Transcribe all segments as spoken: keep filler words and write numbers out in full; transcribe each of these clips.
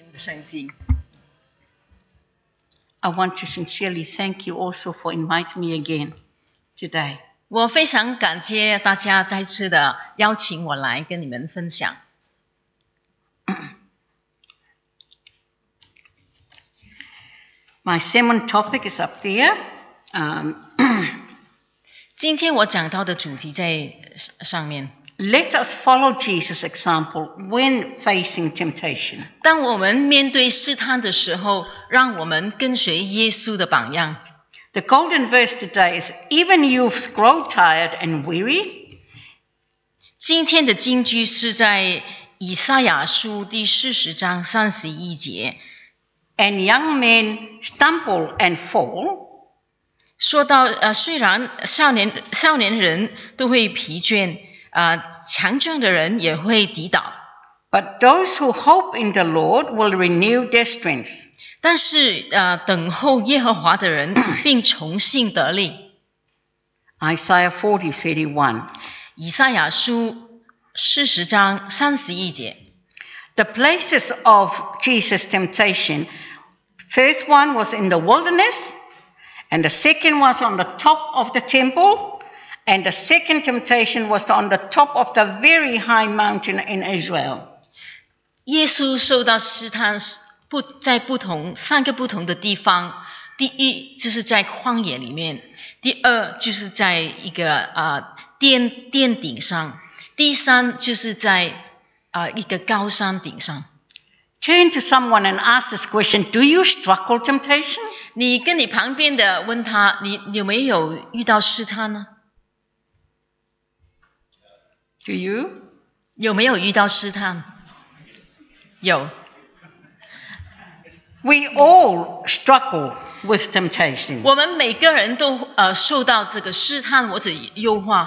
圣经。 I want to sincerely thank you also for inviting me again today. 我非常感谢大家再次的邀请我来跟你们分享。 My sermon topic is up there. Um, 今天我讲到的主题在上面。 Let us follow Jesus' example when facing temptation. 当我们面对试探的时候，让我们跟随耶稣的榜样。 The golden verse today is, even youths grow tired and weary. 今天的金句是在以赛亚书第四十章三十一节。 And young men stumble and fall. 说到呃，虽然少年少年人都会疲倦，呃，强壮的人也会跌倒。 But those who hope in the Lord will renew their strength. 但是呃，等候耶和华的人并重新得力。 Isaiah forty thirty-one. 以赛亚书四十章三十一节。 The places of Jesus' temptation, first one was in the wilderness, and the second was on the top of the temple, and the second temptation was on the top of the very high mountain in Israel. 耶稣受到试探不在不同三个不同的地方，第一就是在旷野里面，第二就是在一个呃殿殿顶上，第三就是在呃一个高山顶上。 Turn to someone and ask this question, do you struggle temptation? 你跟你旁边的问他，你有没有遇到试探呢？ Do you? 有没有遇到试探？有。 We all struggle with temptation. 我们每个人都呃受到这个试探或者诱惑。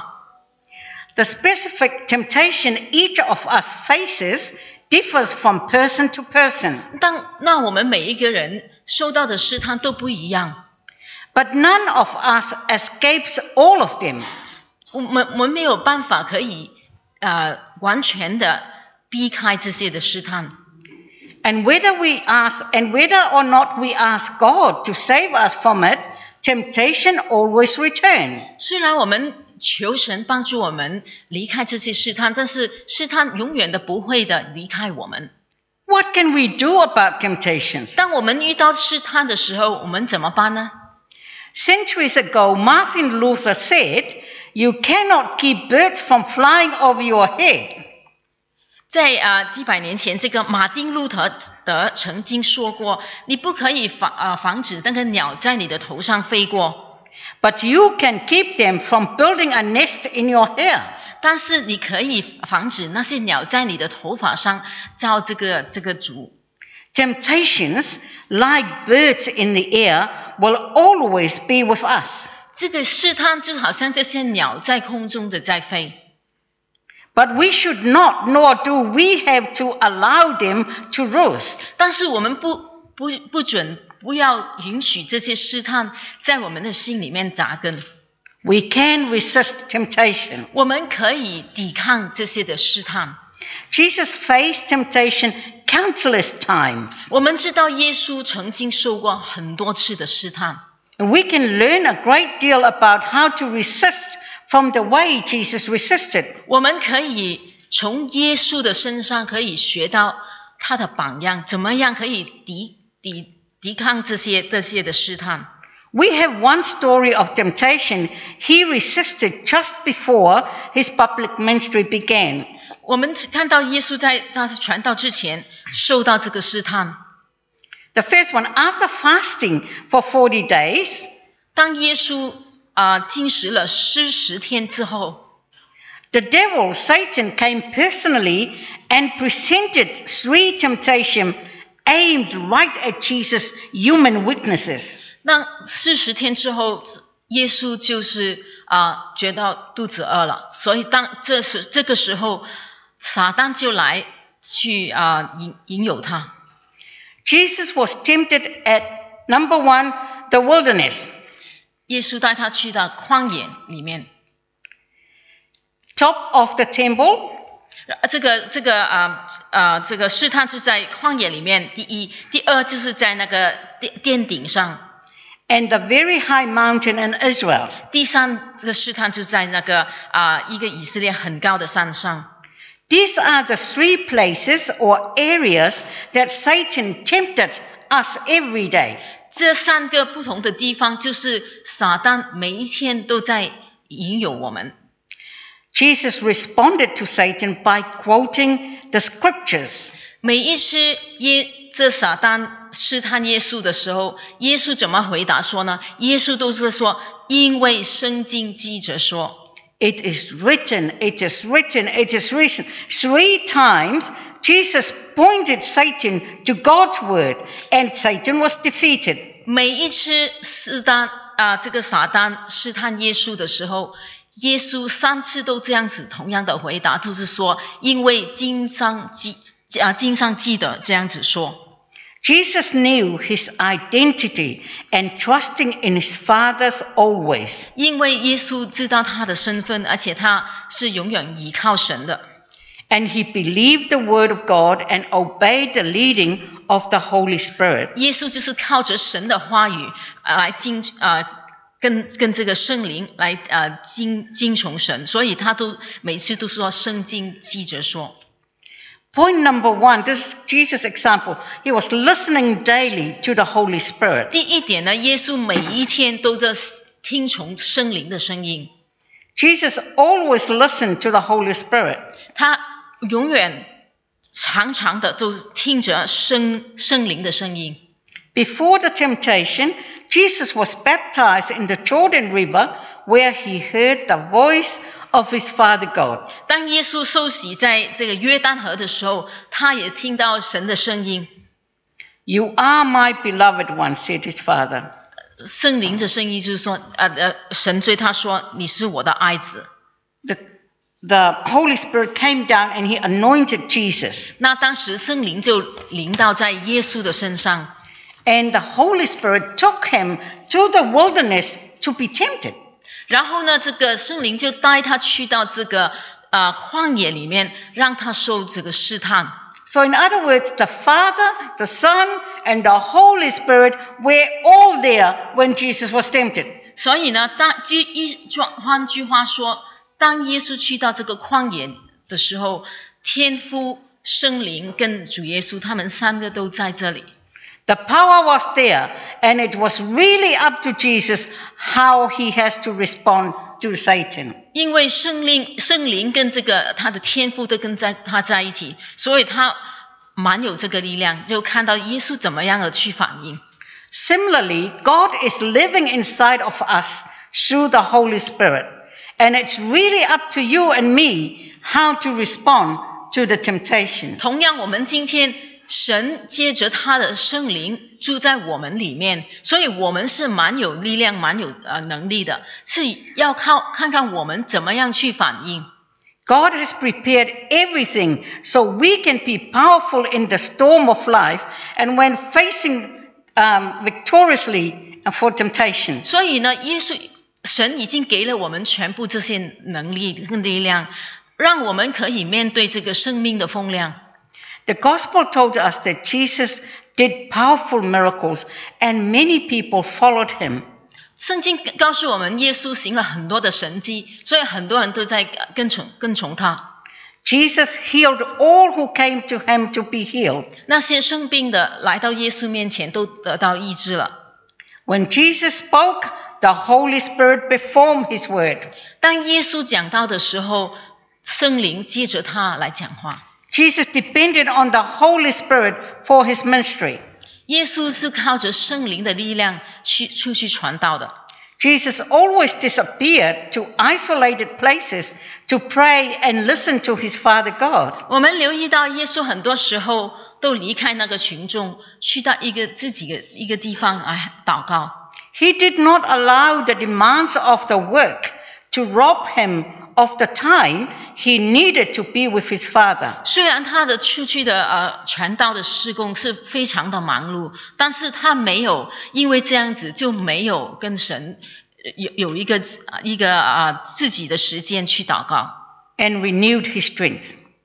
The specific temptation each of us faces differs from person to person. 当那我们每一个人受到的试探都不一样。 But none of us escapes all of them. 我们我们没有办法可以呃完全的避开这些的试探。 And whether we ask, and whether or not we ask God to save us from it, temptation always returns. 虽然我们求神帮助我们离开这些试探，但是试探永远的不会的离开我们。 What can we do about temptations? 当我们遇到试探的时候，我们怎么办呢？ Centuries ago, Martin Luther said, "You cannot keep birds from flying over your head." 在呃几百年前，这个马丁路德德曾经说过，你不可以防呃防止那个鸟在你的头上飞过。 But you can keep them from building a nest in your hair. 但是你可以防止那些鸟在你的头发上造这个这个筑。 Temptations, like birds in the air, will always be with us. 这个试探就好像这些鸟在空中的在飞。 But we should not, nor do we have to allow them to roost. 但是我们不不不准不要允许这些试探在我们的心里面扎根。 We can resist temptation. 我们可以抵抗这些的试探。 Jesus faced temptation countless times. 我们知道耶稣曾经受过很多次的试探。 And we can learn a great deal about how to resist from the way Jesus resisted. 我们可以从耶稣的身上可以学到他的榜样，怎么样可以抵抵抵抗这些这些的试探。 We have one story of temptation he resisted just before his public ministry began. 我们看到耶稣在他传道之前受到这个试探。 The first one, after fasting for forty days, 当耶稣啊、呃、禁食了四十天之后 the devil, Satan, came personally and presented three temptations aimed right at Jesus' human weaknesses. 那四十天之后，耶稣就是啊、呃、觉得肚子饿了，所以当这时这个时候，撒旦就来去啊、呃、引引诱他。 Jesus was tempted at number one, the wilderness. 耶稣带他去到旷野里面 Top of the temple, 这个这个啊呃这个试探是在旷野里面，第一，第二就是在那个殿殿顶上。 And the very high mountain in Israel. 第三个试探就在那个啊、呃、一个以色列很高的山上。 These are the three places or areas that Satan tempted us every day. 这三个不同的地方，就是撒旦每一天都在引诱我们。 Jesus responded to Satan by quoting the scriptures. 每一次耶这撒旦试探耶稣的时候，耶稣怎么回答说呢？耶稣都是说，因为圣经记着说。 It is written, it is written, it is written. Three times Jesus pointed Satan to God's word, and Satan was defeated. 每一次试探啊，这个撒旦试探耶稣的时候，耶稣三次都这样子同样的回答，就是说，因为经上记啊经上记得这样子说。 Jesus knew his identity and trusting in his Father's always. 因为耶稣知道他的身份，而且他是永远依靠神的。 And he believed the word of God and obeyed the leading of the Holy Spirit. 耶稣就是靠着神的话语啊来经啊跟跟这个圣灵来啊经经从神，所以他都每次都说圣经记着说。 Point number one, this is Jesus' example. He was listening daily to the Holy Spirit. 第一点呢，耶稣每一天都在听从圣灵的声音。 Jesus always listened to the Holy Spirit. 他永远常常的都听着圣圣灵的声音。 Before the temptation, Jesus was baptized in the Jordan River, where he heard the voice of his Father God. 当耶稣受洗在这个约旦河的时候，他也听到神的声音。 You are my beloved one, said his father. 圣灵的声音就是说，呃呃，神对他说：“你是我的爱子。” The, the Holy Spirit came down and he anointed Jesus. 那当时圣灵就临到在耶稣的身上。 And the Holy Spirit took him to the wilderness to be tempted. 然后呢，这个圣灵就带他去到这个呃旷野里面，让他受这个试探。 So in other words, the Father, the Son, and the Holy Spirit were all there when Jesus was tempted. 所以呢，当就一换句话说，当耶稣去到这个旷野的时候，天父、圣灵跟主耶稣他们三个都在这里。 The power was there, and it was really up to Jesus how he has to respond to Satan. 因为圣灵、圣灵跟这个他的天父都跟在他在一起，所以他蛮有这个力量，就看到耶稣怎么样的去反应。 Similarly, God is living inside of us through the Holy Spirit, and it's really up to you and me how to respond to the temptation. 同样，我们今天神借着他的圣灵住在我们里面，所以我们是蛮有力量、蛮有呃能力的，是要靠看看我们怎么样去反应。 God has prepared everything so we can be powerful in the storm of life and when facing um, victoriously for temptation. 所以呢，耶稣神已经给了我们全部这些能力跟力量，让我们可以面对这个生命的风浪。 The gospel told us that Jesus did powerful miracles and many people followed him. 圣经告诉我们，耶稣行了很多的神迹，所以很多人都在跟从跟从他。 Jesus healed all who came to him to be healed. 那些生病的来到耶稣面前，都得到医治了。 When Jesus spoke, the Holy Spirit performed his word. 当耶稣讲道的时候，圣灵接着他来讲话。 Jesus depended on the Holy Spirit for his ministry. 耶稣是靠着圣灵的力量去出去传道的。 Jesus always disappeared to isolated places to pray and listen to his Father God. 我们留意到耶稣很多时候都离开那个群众，去到一个自己的一个地方来祷告。 He did not allow the demands of the work to rob him of the time he needed to be with his Father. 虽然他的出去的呃传道的事工是非常的忙碌，但是他没有因为这样子就没有跟神有有一个一个啊、呃、自己的时间去祷告。 And renewed his strength.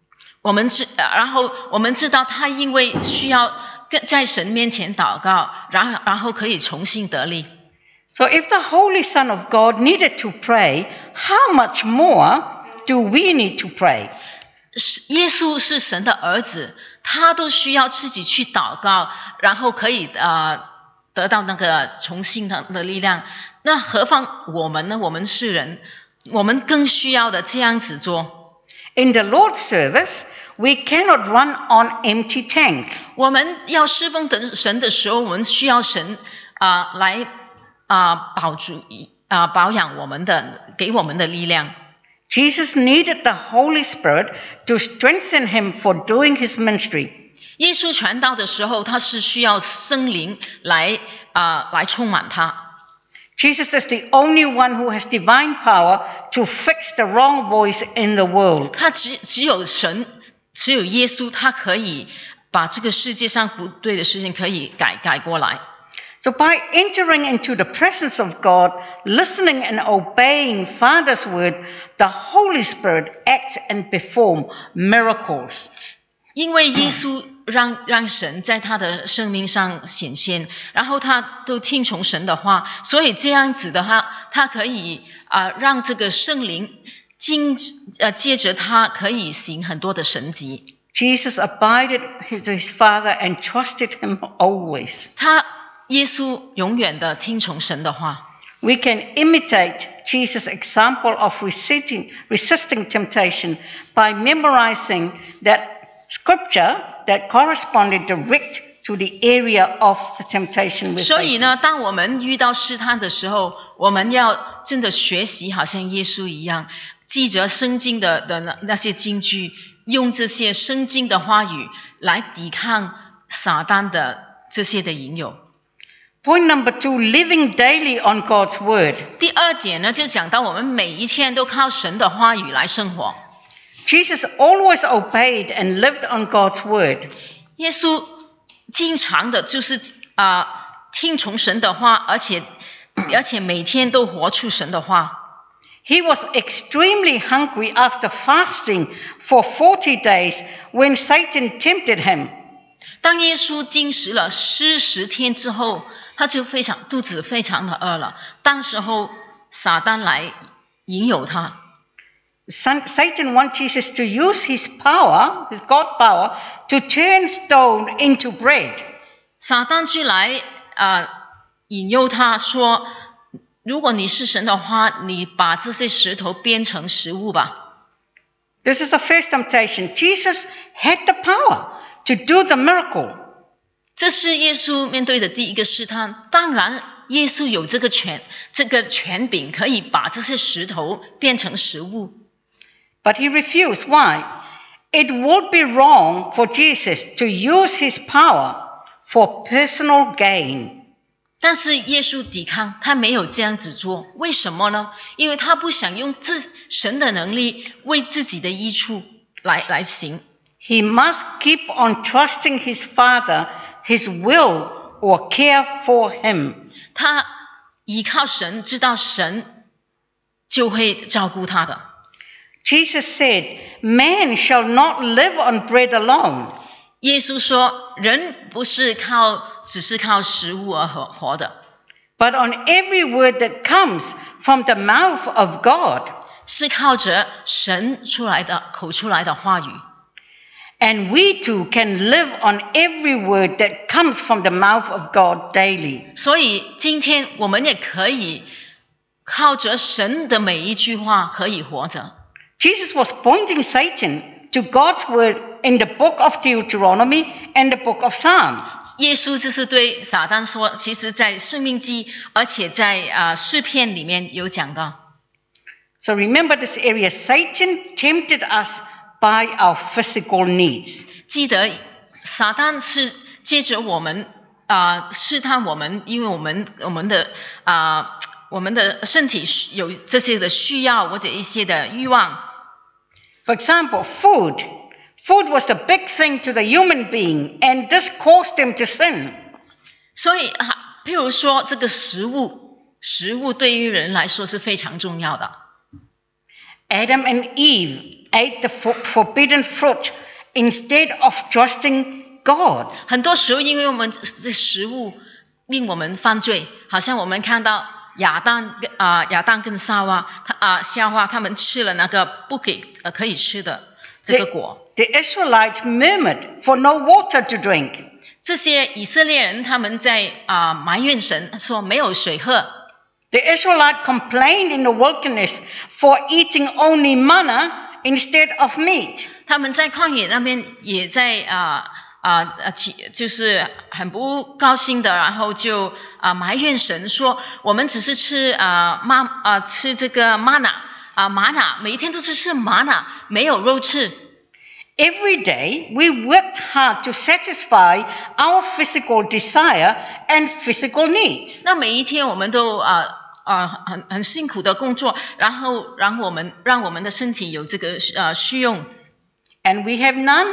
我们知，然后我们知道他因为需要在神面前祷告，然后然后可以重新得力。 So if the Holy Son of God needed to pray, how much more do we need to pray? 耶稣是神的儿子，他都需要自己去祷告，然后可以呃得到那个重新的的力量。那何况我们呢？我们是人，我们更需要的这样子做。 In the Lord's service, we cannot run on empty tank. 我们要侍奉神的时候，我们需要神啊、呃、来啊、呃、保住啊、呃、保养我们的，给我们的力量。 Jesus needed the Holy Spirit to strengthen him for doing his ministry. 耶稣传道的时候，他是需要圣灵来啊、呃、来充满他。 Jesus is the only one who has divine power to fix the wrong voice in the world. 他只只有神，只有耶稣，他可以把这个世界上不对的事情可以改改过来。 So by entering into the presence of God, listening and obeying Father's word, the Holy Spirit acts and performs miracles. 因为耶稣让让神在他的生命上显现，然后他都听从神的话，所以这样子的话，他可以啊、呃、让这个圣灵经呃借着他可以行很多的神迹。 Jesus abided his, his Father and trusted him always. 他耶稣永远的听从神的话。 We can imitate Jesus' example of resisting, resisting temptation by memorizing that scripture that corresponded direct to the area of the temptation we're 所以 facing. 呢，当我们遇到试探的时候，我们要真的学习，好像耶稣一样，记着圣经的的那那些金句，用这些圣经的话语来抵抗撒旦的这些的引诱。 Point number two, living daily on God's word. 第二点呢，就讲到我们每一天都靠神的话语来生活。 Jesus always obeyed and lived on God's word. 耶稣经常的就是啊、呃、听从神的话，而且而且每天都活出神的话。 He was extremely hungry after fasting for forty days when Satan tempted him. 当耶稣禁食了四十天之后，他就非常肚子非常的饿了。当时候撒旦来引诱他。 Satan wants Jesus to use his power, his God power, to turn stone into bread. 撒旦就来呃引诱他说，如果你是神的话，你把这些石头变成食物吧。 This is the first temptation. Jesus had the power to do the miracle. 这是耶稣面对的第一个试探。当然，耶稣有这个权，这个权柄可以把这些石头变成食物。 But he refused. Why? It would be wrong for Jesus to use his power for personal gain. 但是耶稣抵抗，他没有这样子做。为什么呢？因为他不想用自神的能力为自己的益处来来行。 He must keep on trusting his Father, his will or care for him. 他依靠神，知道神就会照顾他的。 Jesus said, "Man shall not live on bread alone." 耶稣说，人不是靠只是靠食物而活活的， but on every word that comes from the mouth of God. 是靠着神出来的口出来的话语。 And we too can live on every word that comes from the mouth of God daily. 所以今天我们也可以靠着神的每一句话可以活着。 Jesus was pointing Satan to God's word in the book of Deuteronomy and the book of Psalm. 耶稣就是对撒旦说，其实在申命记，而且在啊、呃、诗篇里面有讲到。 So remember this area. Satan tempted us by our physical needs. 记得撒旦是借着我们啊、呃、试探我们，因为我们我们的啊、呃、我们的身体有这些的需要或者一些的欲望。 For example, food. Food was a big thing to the human being, and this caused them to sin. 所以啊，譬如说这个食物，食物对于人来说是非常重要的。 Adam and Eve ate the forbidden fruit, instead of trusting God. 很多时候，因为我们这食物令我们犯罪，好像我们看到亚当啊、呃、亚当跟夏娃，他啊夏娃他们吃了那个不给呃可以吃的这个果。 The, the Israelites murmured for no water to drink. 这些以色列人他们在啊、呃、埋怨神，说没有水喝。 The Israelites complained in the wilderness for eating only manna instead of meat. 他们在旷野那边也在啊啊啊，就是很不高兴的，然后就啊、呃、埋怨神说，我们只是吃啊玛啊吃这个玛纳啊玛纳，每一天都是吃玛纳，没有肉吃。 Every day we worked hard to satisfy our physical desire and physical needs. 那每一天我们都啊啊、呃、很很辛苦的工作，然后让我们让我们的身体有这个呃需用。 And we have none.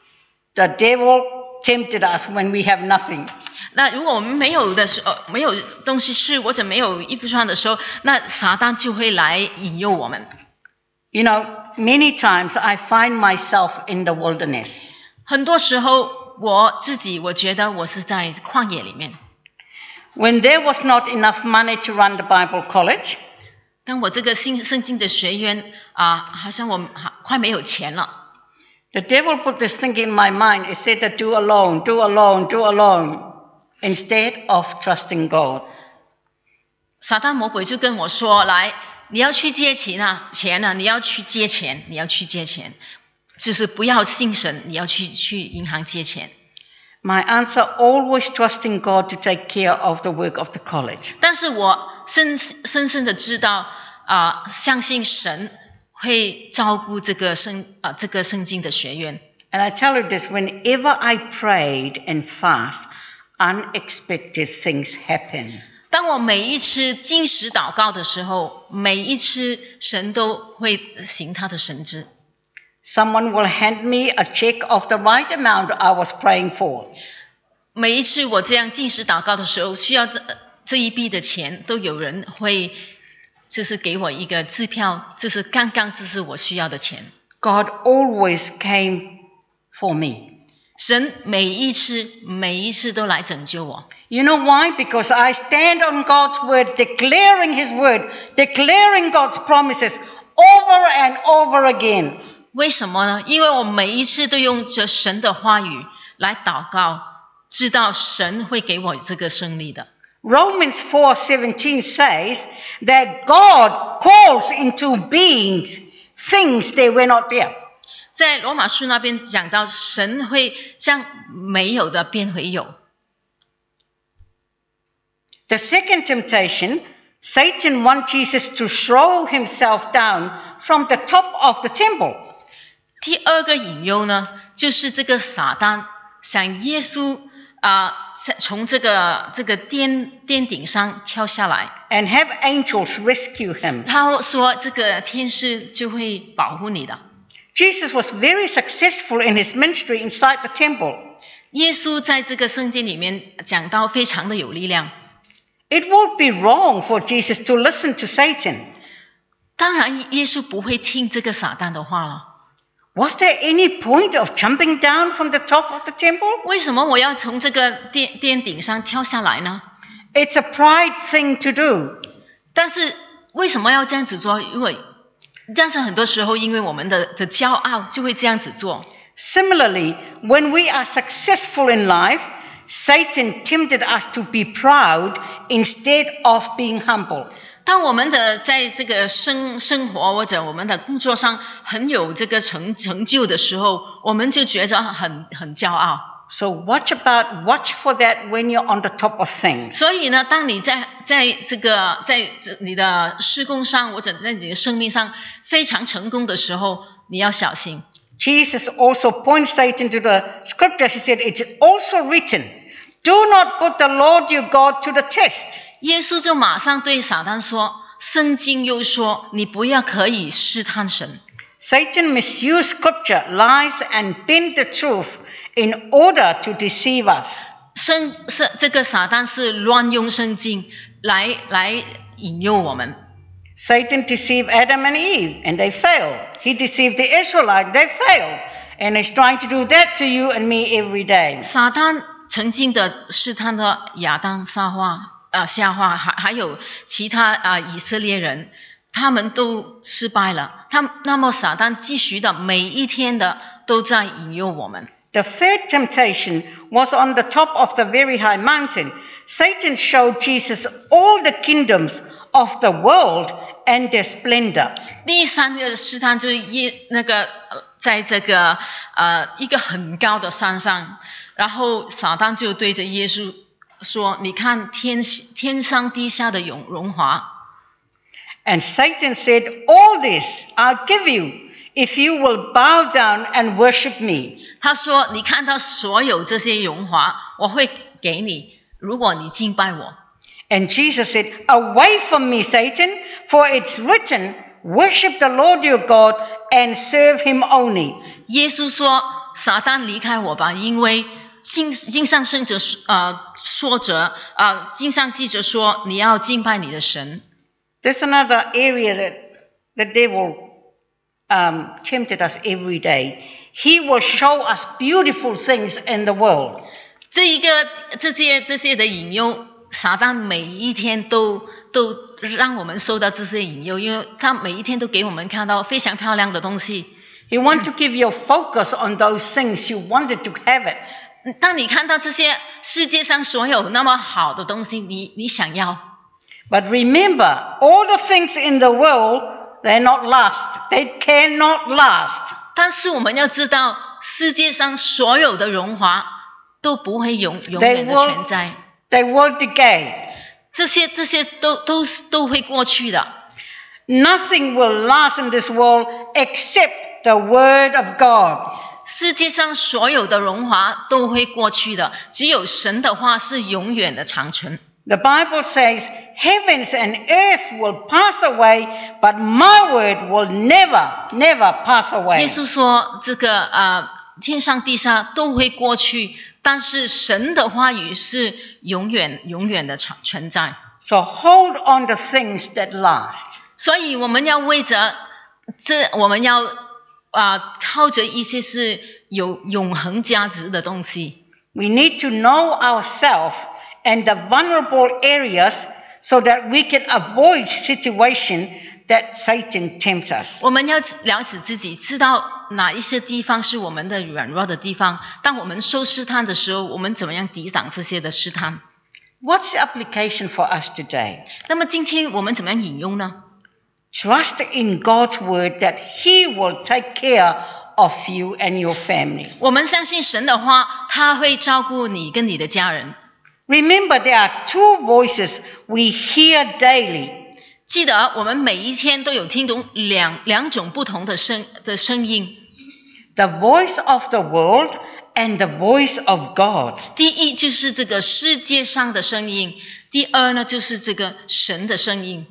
The devil tempted us when we have nothing. 那如果我们没有的时候，没有东西吃或者没有衣服穿的时候，那撒旦就会来引诱我们。 You know, many times I find myself in the wilderness. 很多时候我自己我觉得我是在旷野里面。 When there was not enough money to run the Bible college. 当我这个新圣经的学院啊，好像我快没有钱了。 The devil put this thing in my mind. It said that do alone, do alone, do alone, instead of trusting God. 撒旦魔鬼就跟我说：“来，你要去借钱啊，钱啊，你要去借钱，你要去借钱，就是不要信神，你要去去银行借钱。” My answer, always trusting God to take care of the work of the college. 但是我深深深的知道啊、呃，相信神会照顾这个圣啊、呃、这个圣经的学院。 And I tell you this, whenever I prayed and fast, unexpected things happen. 当我每一次禁食祷告的时候，每一次神都会行他的神迹。 Someone will hand me a check of the right amount I was praying for. 每一次我这样禁食祷告的时候，需要这这一笔的钱，都有人会就是给我一个支票，就是刚刚这是我需要的钱。 God always came for me. 神每一次每一次都来拯救我。 You know why? Because I stand on God's word, declaring His word, declaring God's promises over and over again. 为什么呢？因为我每一次都用着神的话语来祷告，知道神会给我这个胜利的。 Romans four seventeen says that God calls into being things that were not there. 在罗马书那边讲到，神会将没有的变为有。 The second temptation, Satan wants Jesus to throw himself down from the top of the temple. 第二个引诱呢，就是这个撒旦想耶稣啊、呃，从这个这个殿殿顶上跳下来 and have angels rescue him. 他说这个天使就会保护你的。 Jesus was very successful in his ministry inside the temple. 耶稣在这个圣殿里面讲到非常的有力量。 It would be wrong for Jesus to listen to Satan. 当然，耶稣不会听这个撒旦的话了。 Was there any point of jumping down from the top of the temple? 为什么我要从这个殿殿顶上跳下来呢？ It's a pride thing to do. 但是为什么要这样子做？因为但是很多时候，因为我们的的骄傲，就会这样子做。 Similarly, when we are successful in life, Satan tempted us to be proud instead of being humble. 当我们的在这个生生活或者我们的工作上很有这个成成就的时候，我们就觉得很很骄傲。 So watch about, watch for that when you're on the top of things. 所以呢，当你在在这个在你的事工上或者在你的生命上非常成功的时候，你要小心。 Jesus also points Satan to the scripture. He said, "It is also written, do not put the Lord your God to the test." 耶稣就马上对撒旦说：“圣经又说，你不要可以试探神。” Satan misused scripture, lies, and bend the truth in order to deceive us. 圣圣这个撒旦是乱用圣经来来引诱我们。 Satan deceived Adam and Eve, and they failed. He deceived the Israelites, they failed. And he's trying to do that to you and me every day. 撒旦曾经的试探了亚当、夏娃、呃夏娃，还还有其他啊、呃、以色列人，他们都失败了。他那么撒旦继续的每一天的都在引诱我们。 The third temptation was on the top of the very high mountain. Satan showed Jesus all the kingdoms of the world and their splendor. 第三个试探就是耶那个呃在这个呃一个很高的山上，然后撒旦就对着耶稣说：“你看天天上地下的荣荣华。” And Satan said, all this I'll give you if you will bow down and worship me. 他说：“你看到所有这些荣华，我会给你，如果你敬拜我。” And Jesus said, away from me, Satan, for it's written, worship the Lord your God and serve him only. 耶稣说：“撒旦离开我吧，因为经经上圣者呃说着呃经上记着说，你要敬拜你的神。” There's another area that the devil um, tempted us every day. He will show us beautiful things in the world. 这一个这些这些的引诱，撒旦每一天都都让我们受到这些引诱，因为他每一天都给我们看到非常漂亮的东西。 He wants to give you a focus on those things you wanted to have it. 当你看到这些世界上所有那么好的东西，你你想要。 But remember, all the things in the world, they're not last. They cannot last. 但是我们要知道，世界上所有的荣华都不会永永远的存在。 They will decay. 这些这些都都都会过去的。 Nothing will last in this world except the word of God. 世界上所有的荣华都会过去的，只有神的话是永远的长存。 The Bible says, heavens and earth will pass away, but my word will never, never pass away. 耶稣说，这个呃，天上地下都会过去，但是神的话语是永远永远的存在。 So hold on to things that last. 所以我们要为着这，我们要啊、呃、靠着一些是有永恒价值的东西。 We need to know ourselves and the vulnerable areas so that we can avoid situation that Satan tempts us. 我们要了解自己，知道哪一些地方是我们的软弱的地方。当我们受试探的时候，我们怎么样抵挡这些的试探？ What's the application for us today? 那么今天我们怎么样引用呢？ Trust in God's word that He will take care of you and your family. 我们相信神的话，他会照顾你跟你的家人。 Remember, there are two voices we hear daily. 记得我们每一天都有听懂两两种不同的声的声音。 The voice of the world and the voice of God. 第一就是这个世界上的声音，第二呢就是这个神的声音。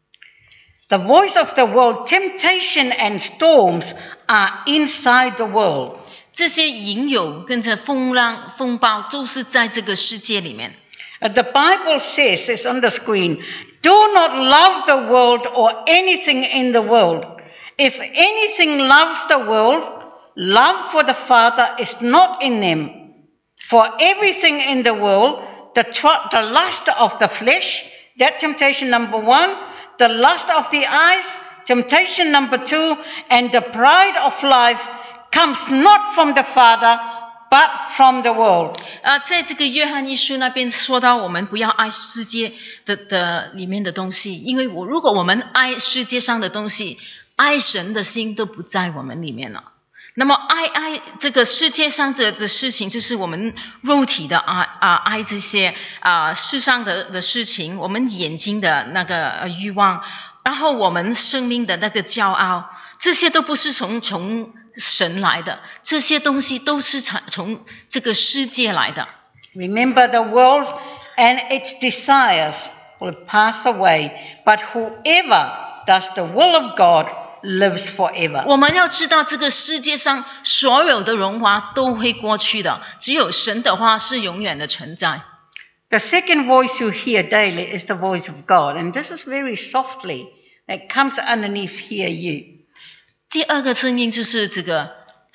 The voice of the world, temptation and storms are inside the world. 这些引诱跟着风浪风暴都是在这个世界里面。 Uh, the Bible says, it's on the screen, do not love the world or anything in the world. If anything loves the world, love for the Father is not in them. For everything in the world, the, tr- the lust of the flesh, that temptation number one, the lust of the eyes, temptation number two, and the pride of life comes not from the Father, but from the world. 呃，在这个约翰一书那边说到，我们不要爱世界的的里面的东西，因为我如果我们爱世界上的东西，爱神的心都不在我们里面了。那么爱爱这个世界上的的事情，就是我们肉体的爱啊爱这些啊世上的的事情，我们眼睛的那个欲望，然后我们生命的那个骄傲，这些都不是从从神来的，这些东西都是从从这个世界来的。 Remember, the world and its desires will pass away, but whoever does the will of God lives forever. 我们要知道，这个世界上所有的荣华都会过去的，只有神的话是永远的存在。 The second voice you hear daily is the voice of God, and this is very softly. It comes underneath hear you. 第二个声音就是这个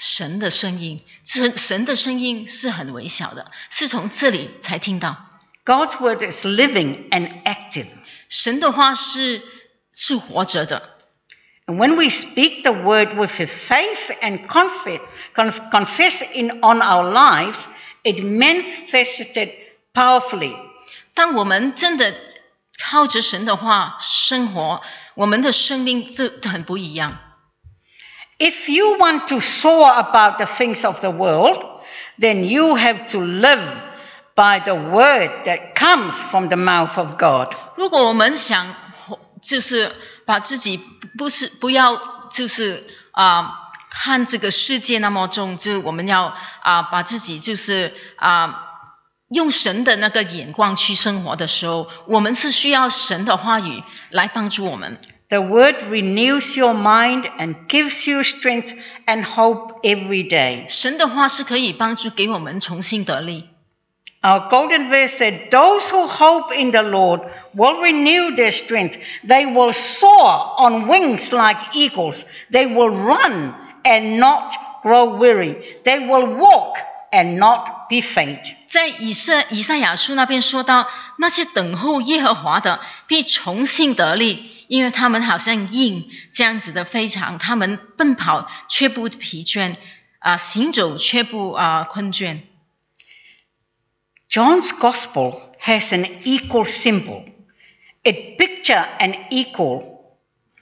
神的声音，神神的声音是很微小的，是从这里才听到。 God's word is living and active. 神的话是是活着的。 And when we speak the word with faith and confess, confess in on our lives, it manifested powerfully. 当我们真的靠着神的话生活，我们的生命就很不一样。 If you want to soar about the things of the world, then you have to live by the word that comes from the mouth of God. 如果我们想就是把自己不是不要就是啊、呃、看这个世界那么重，就我们要啊、呃、把自己就是啊、呃、用神的那个眼光去生活的时候，我们是需要神的话语来帮助我们。 The word renews your mind and gives you strength and hope every day. 神的话是可以帮助给我们重新得力。 Our golden verse said, those who hope in the Lord will renew their strength. They will soar on wings like eagles. They will run and not grow weary. They will walk and not be faint. 在以赛以赛亚书那边说到，那些等候耶和华的必重新得力，因为他们好像鹰这样子的飞翔，他们奔跑却不疲倦，啊、呃，行走却不啊、呃、困倦。 John's Gospel has an equal symbol. It pictures an equal.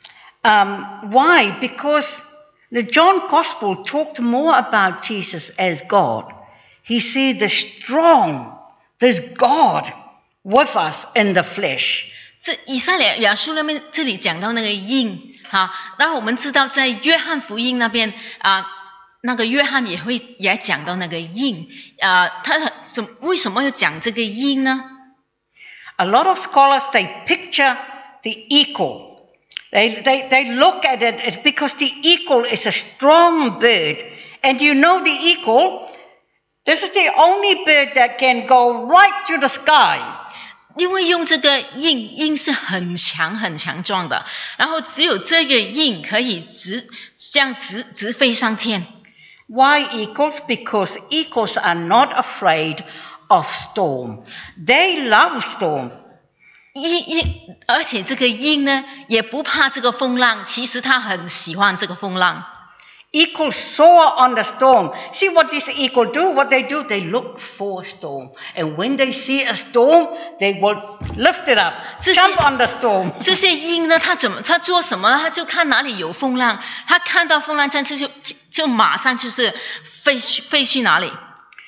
Um, why? Because the John Gospel talked more about Jesus as God. He said the strong, there's God with us in the flesh. 这以赛亚书那边这里讲到那个鹰，好，然后我们知道在约翰福音那边啊。那个约翰也会也讲到那个鹰，啊、呃，他什为什么要讲这个鹰呢 ？A lot of scholars they picture the eagle. They they they look at it because the eagle is a strong bird, and you know the eagle. This is the only bird that can go right to the sky. 因为用这个鹰，鹰是很强很强壮的，然后只有这个鹰可以直这样直直飞上天。 Why eagles? Because eagles are not afraid of storm. They love storm. 鹰鹰，而且这个鹰呢，也不怕这个风浪，其实它很喜欢这个风浪。 Eagles soar on the storm. See what this eagle do? What they do? They look for a storm. And when they see a storm, they will lift it up, jump on the storm. 这些鹰呢，它怎么？它做什么？它就看哪里有风浪，它看到风浪，这次就就马上就是飞去飞去哪里。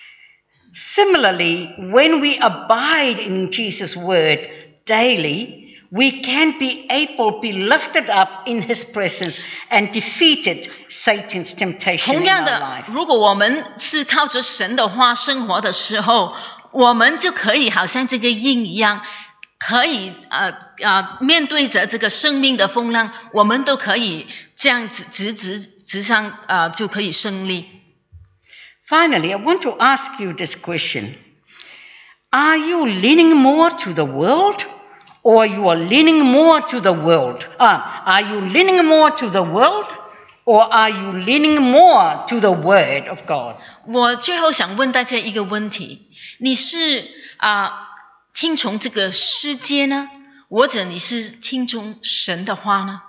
Similarly, when we abide in Jesus' word daily, we can be able to be lifted up in his presence and defeated Satan's temptation 同 in 样 our 的， life. 如果我们是靠着神的话生活的时候，我们就可以好像这个鹰一样，可以呃呃面对着这个生命的风浪，我们都可以这样子直直直上呃就可以胜利。 Finally, I want to ask you this question. Are you leaning more to the world? Or you are leaning more to the world? Uh, are you leaning more to the world? Or are you leaning more to the word of God? 我最后想问大家一个问题：你是啊、呃、听从这个世界呢，或者你是听从神的话呢？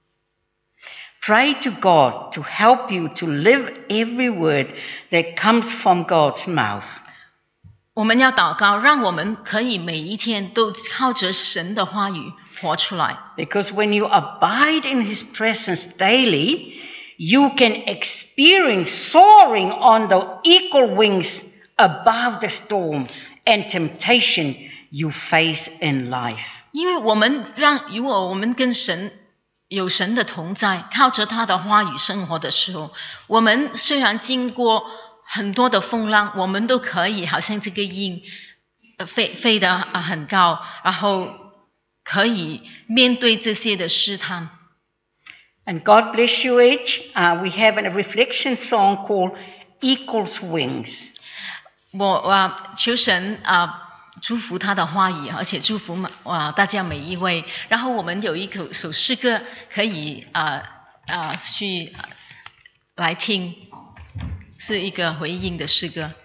Pray to God to help you to live every word that comes from God's mouth. 我们要祷告，让我们可以每一天都靠着神的话语活出来。 Because when you abide in his presence daily, you can experience soaring on the eagle wings above the storm and temptation you face in life. 因为我们让，如果我们跟神有神的同在，靠着他的话语生活的时候，我们虽然经过很多的风浪，我们都可以好像这个鹰飞飞得很高，然后可以面对这些的试探。 And God bless you each. Uh, we have a reflection song called Eagle's Wings. 我啊，求神啊祝福他的话语，而且祝福啊大家每一位。然后我们有一首首诗歌可以啊啊去来听。 是一个回应的诗歌。